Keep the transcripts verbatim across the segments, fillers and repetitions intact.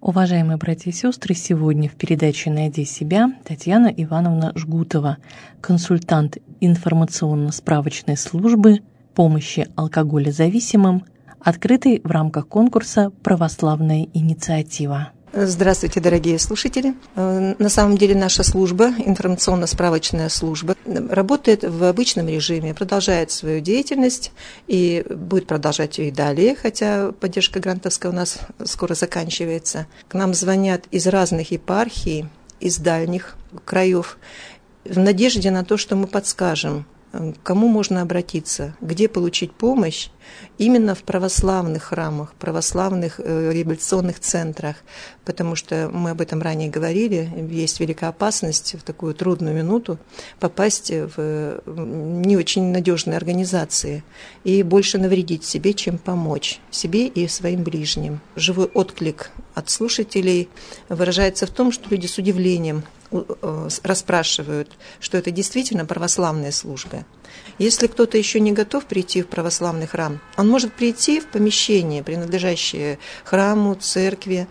Уважаемые братья и сестры, сегодня в передаче «Найди себя» Татьяна Ивановна Жгутова, консультант информационно-справочной службы помощи алкоголезависимым, открытый в рамках конкурса «Православная инициатива». Здравствуйте, дорогие слушатели. На самом деле наша служба, информационно-справочная служба, работает в обычном режиме, продолжает свою деятельность и будет продолжать ее и далее, хотя поддержка грантовская у нас скоро заканчивается. К нам звонят из разных епархий, из дальних краев, в надежде на то, что мы подскажем, к кому можно обратиться, где получить помощь именно в православных храмах, православных э, реабилитационных центрах, потому что мы об этом ранее говорили, есть великая опасность в такую трудную минуту попасть в не очень надежные организации и больше навредить себе, чем помочь себе и своим ближним. Живой отклик от слушателей выражается в том, что люди с удивлением расспрашивают, что это действительно православная служба. Если кто-то еще не готов прийти в православный храм, он может прийти в помещение, принадлежащее храму, церкви,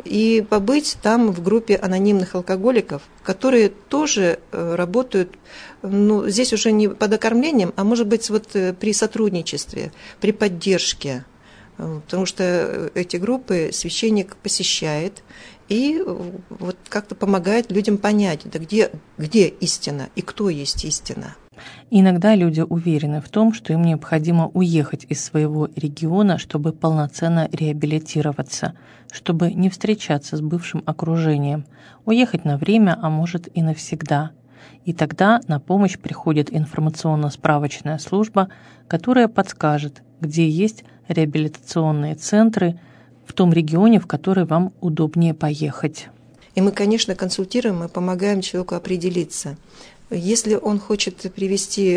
и побыть там в группе анонимных алкоголиков, которые тоже работают, ну, здесь уже не под окормлением, а может быть вот при сотрудничестве, при поддержке. Потому что эти группы священник посещает и вот как-то помогает людям понять, да где, где истина и кто есть истина. Иногда люди уверены в том, что им необходимо уехать из своего региона, чтобы полноценно реабилитироваться, чтобы не встречаться с бывшим окружением, уехать на время, а может и навсегда. И тогда на помощь приходит информационно-справочная служба, которая подскажет, где есть реабилитационные центры в том регионе, в который вам удобнее поехать. И мы, конечно, консультируем и помогаем человеку определиться. Если он хочет привести,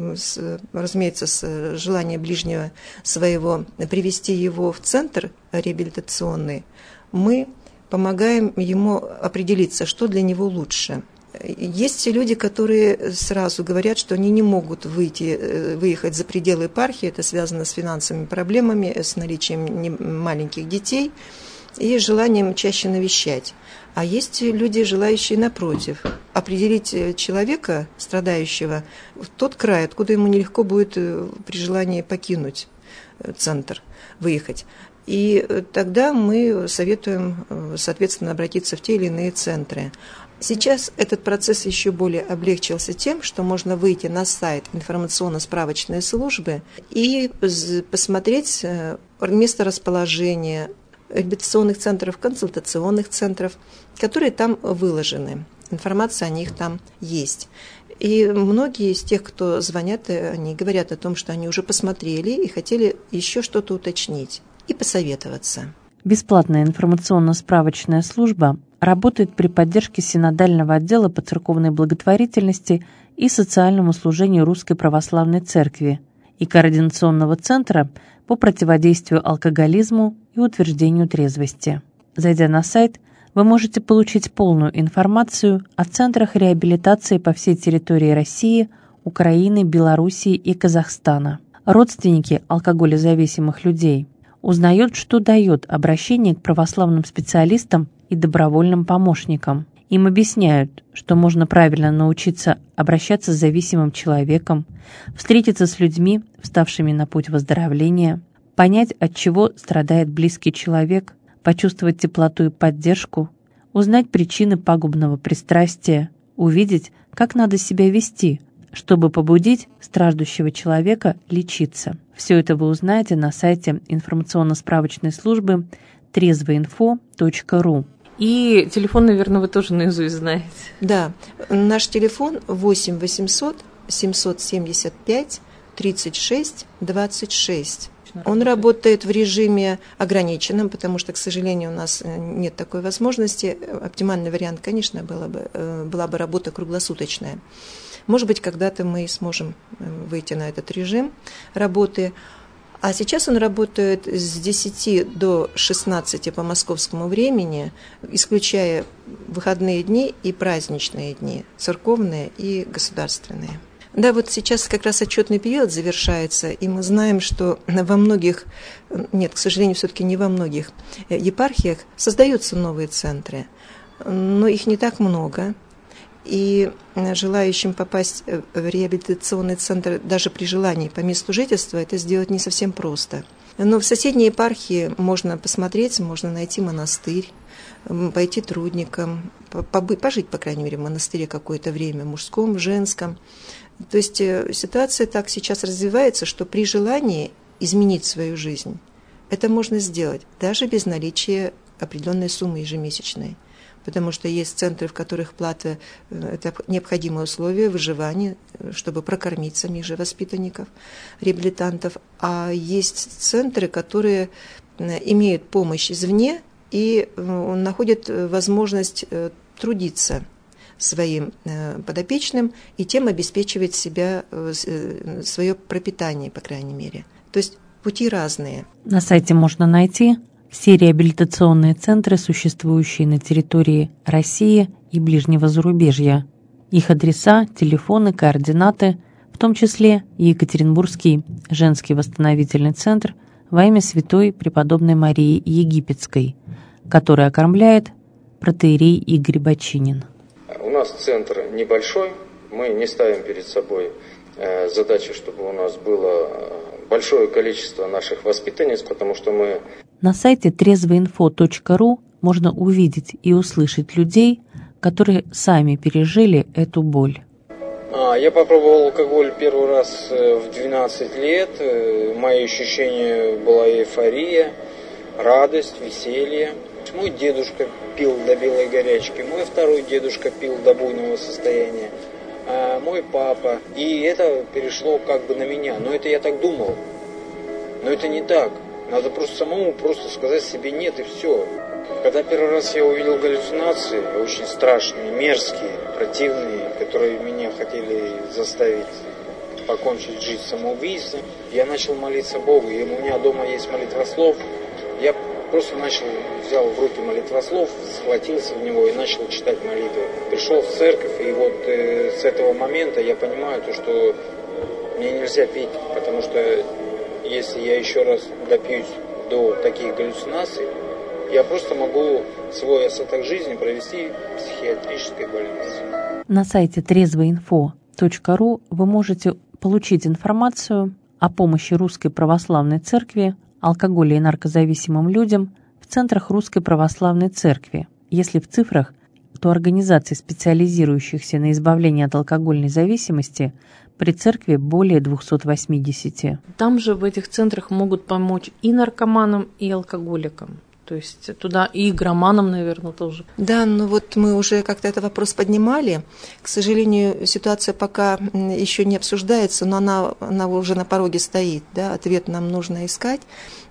разумеется, с желания ближнего своего, привести его в центр реабилитационный, мы помогаем ему определиться, что для него лучше. Есть люди, которые сразу говорят, что они не могут выйти, выехать за пределы епархии, это связано с финансовыми проблемами, с наличием маленьких детей и желанием чаще навещать. А есть люди, желающие, напротив, определить человека, страдающего, в тот край, откуда ему нелегко будет при желании покинуть центр, выехать. И тогда мы советуем, соответственно, обратиться в те или иные центры. Сейчас этот процесс еще более облегчился тем, что можно выйти на сайт информационно-справочной службы и посмотреть место расположения реабилитационных центров, консультационных центров, которые там выложены. Информация о них там есть. И многие из тех, кто звонят, они говорят о том, что они уже посмотрели и хотели еще что-то уточнить и посоветоваться. Бесплатная информационно-справочная служба работает при поддержке Синодального отдела по церковной благотворительности и социальному служению Русской Православной Церкви и Координационного центра по противодействию алкоголизму и утверждению трезвости. Зайдя на сайт, вы можете получить полную информацию о центрах реабилитации по всей территории России, Украины, Белоруссии и Казахстана. Родственники алкоголезависимых людей узнают, что дает обращение к православным специалистам и добровольным помощникам. Им объясняют, что можно правильно научиться обращаться с зависимым человеком, встретиться с людьми, вставшими на путь выздоровления, понять, от чего страдает близкий человек, почувствовать теплоту и поддержку, узнать причины пагубного пристрастия, увидеть, как надо себя вести, чтобы побудить страждущего человека лечиться. Все это вы узнаете на сайте информационно-справочной службы трезвоинфо точка ру. И телефон, наверное, вы тоже наизусть знаете. Да, наш телефон восемь восемьсот семьсот семьдесят пять тридцать шесть двадцать шесть. Он работает в режиме ограниченном, потому что, к сожалению, у нас нет такой возможности. Оптимальный вариант, конечно, была бы, была бы работа круглосуточная. Может быть, когда-то мы сможем выйти на этот режим работы. А сейчас он работает с десяти до шестнадцати по московскому времени, исключая выходные дни и праздничные дни, церковные и государственные. Да, вот сейчас как раз отчетный период завершается, и мы знаем, что во многих, нет, к сожалению, все-таки не во многих епархиях создаются новые центры, но их не так много. И желающим попасть в реабилитационный центр даже при желании по месту жительства это сделать не совсем просто. Но в соседней епархии можно посмотреть, можно найти монастырь, пойти трудникам, побыть, пожить, по крайней мере, в монастыре какое-то время, мужском, женском. То есть ситуация так сейчас развивается, что при желании изменить свою жизнь это можно сделать, даже без наличия определенной суммы ежемесячной. Потому что есть центры, в которых плата – это необходимое условие выживания, чтобы прокормить самих же воспитанников, реабилитантов. А есть центры, которые имеют помощь извне и находят возможность трудиться своим подопечным и тем обеспечивать себя, свое пропитание, по крайней мере. То есть пути разные. На сайте можно найти все реабилитационные центры, существующие на территории России и ближнего зарубежья. Их адреса, телефоны, координаты, в том числе и Екатеринбургский женский восстановительный центр во имя святой преподобной Марии Египетской, который окормляет протоиерей Игорь Бочинин. У нас центр небольшой, мы не ставим перед собой задачи, чтобы у нас было большое количество наших воспитанниц, потому что мы... На сайте трезвоинфо точка ру можно увидеть и услышать людей, которые сами пережили эту боль. А, я попробовал алкоголь первый раз в двенадцать лет. Мои ощущения была эйфория, радость, веселье. Мой дедушка пил до белой горячки, мой второй дедушка пил до буйного состояния, а мой папа. И это перешло как бы на меня. Но это я так думал. Но это не так. Надо просто самому просто сказать себе нет и все. Когда первый раз я увидел галлюцинации, очень страшные, мерзкие, противные, которые меня хотели заставить покончить жизнь самоубийством, я начал молиться Богу. И у меня дома есть молитвослов. Я просто начал, взял в руки молитвослов, схватился в него и начал читать молитвы. Пришел в церковь, и вот э, с этого момента я понимаю, то, что мне нельзя пить, потому что если я еще раз допьюсь до таких галлюцинаций, я просто могу свой остаток жизни провести в психиатрической больнице. На сайте трезвоинфо точка ру вы можете получить информацию о помощи Русской Православной Церкви алкоголя и наркозависимым людям в центрах Русской Православной Церкви. Если в цифрах, то организаций, специализирующихся на избавлении от алкогольной зависимости, при церкви более двухсот восьмидесяти. Там же в этих центрах могут помочь и наркоманам, и алкоголикам. То есть туда и игроманам, наверное, тоже. Да, ну вот мы уже как-то этот вопрос поднимали. К сожалению, ситуация пока еще не обсуждается, но она, она уже на пороге стоит. Да? Ответ нам нужно искать.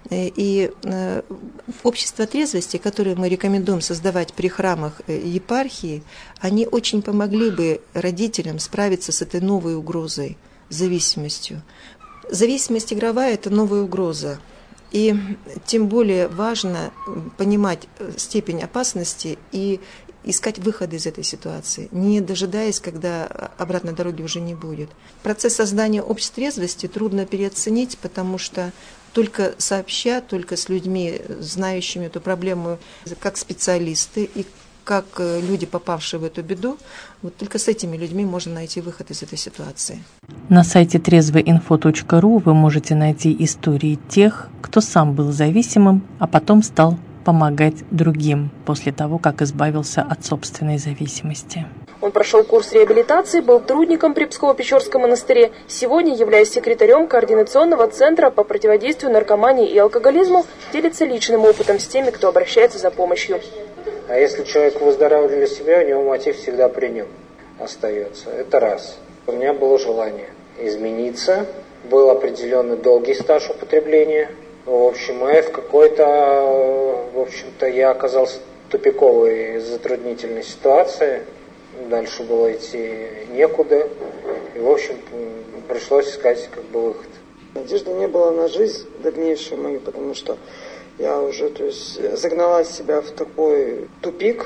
И общество трезвости, которое мы рекомендуем создавать при храмах епархии, они очень помогли бы родителям справиться с этой новой угрозой, зависимостью. Зависимость игровая – это новая угроза. И тем более важно понимать степень опасности и искать выход из этой ситуации, не дожидаясь, когда обратной дороги уже не будет. Процесс создания общества трезвости трудно переоценить, потому что только сообща, только с людьми, знающими эту проблему, как специалисты и как люди, попавшие в эту беду, вот только с этими людьми можно найти выход из этой ситуации. На сайте трезвоинфо точка ру вы можете найти истории тех, кто сам был зависимым, а потом стал помогать другим после того, как избавился от собственной зависимости. Он прошел курс реабилитации, был трудником при Псково-Печорском монастыре. Сегодня, являясь секретарем Координационного центра по противодействию наркомании и алкоголизму, делится личным опытом с теми, кто обращается за помощью. А если человек выздоравливает для себя, у него мотив всегда при нем остается. Это раз. У меня было желание измениться, был определенный долгий стаж употребления. В общем, и в какой-то, в общем-то, я оказался в тупиковой затруднительной ситуации. Дальше было идти некуда. И, в общем, пришлось искать как бы выход. Надежды не было на жизнь дальнейшую мою, потому что я уже, то есть, загнала себя в такой тупик,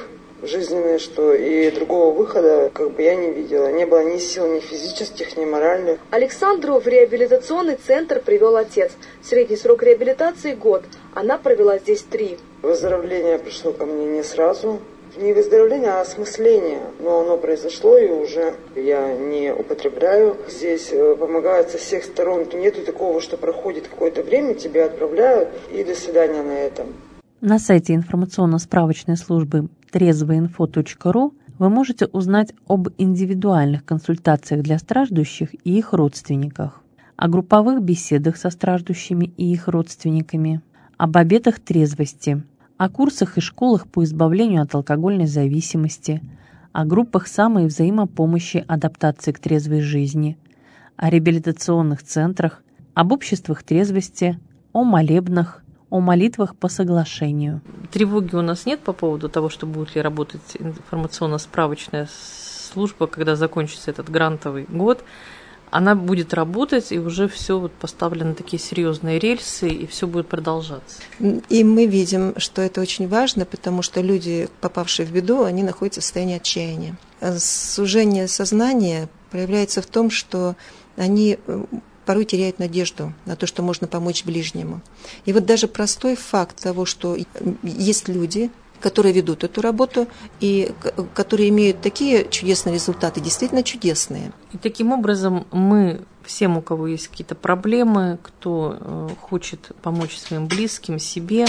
жизненные, что и другого выхода как бы я не видела. Не было ни сил, ни физических, ни моральных. Александру в реабилитационный центр привел отец. Средний срок реабилитации – год. Она провела здесь три. Выздоровление пришло ко мне не сразу. Не выздоровление, а осмысление. Но оно произошло, и уже я не употребляю. Здесь помогают со всех сторон. Нету такого, что проходит какое-то время, тебя отправляют, и до свидания на этом. На сайте информационно-справочной службы трезвоинфо точка ру вы можете узнать об индивидуальных консультациях для страждущих и их родственниках, о групповых беседах со страждущими и их родственниками, об обетах трезвости, о курсах и школах по избавлению от алкогольной зависимости, о группах само- и взаимопомощи адаптации к трезвой жизни, о реабилитационных центрах, об обществах трезвости, о молебнах, о молитвах по соглашению. Тревоги у нас нет по поводу того, что будет ли работать информационно-справочная служба, когда закончится этот грантовый год. Она будет работать, и уже все вот поставлены такие серьезные рельсы, и все будет продолжаться. И мы видим, что это очень важно, потому что люди, попавшие в беду, они находятся в состоянии отчаяния. Сужение сознания проявляется в том, что они порой теряют надежду на то, что можно помочь ближнему. И вот даже простой факт того, что есть люди, которые ведут эту работу и которые имеют такие чудесные результаты, действительно чудесные. И таким образом мы всем, у кого есть какие-то проблемы, кто хочет помочь своим близким, себе,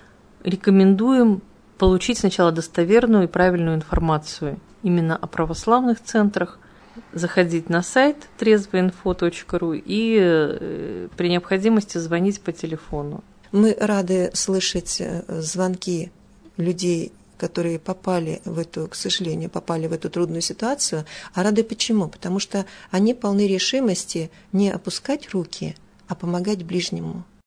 рекомендуем получить сначала достоверную и правильную информацию именно о православных центрах, заходить на сайт трезвоинфо точка ру и при необходимости звонить по телефону. Мы рады слышать звонки людей, которые попали в эту, к сожалению, попали в эту трудную ситуацию. А рады почему? Потому что они полны решимости не опускать руки, а помогать ближнему.